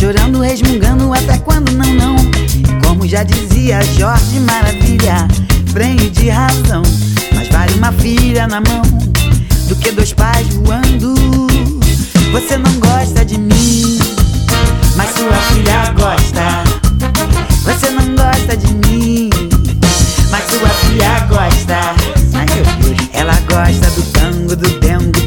chorando, resmungando até quando não, não. E como já dizia Jorge Maravilha, freio de razão. Mas vale uma filha na mão do que dois pais voando. Você não gosta de mim, mas sua filha gosta. Você não gosta de mim, mas sua filha gosta. Ai, meu Deus. Ela gosta do tango, do dengo,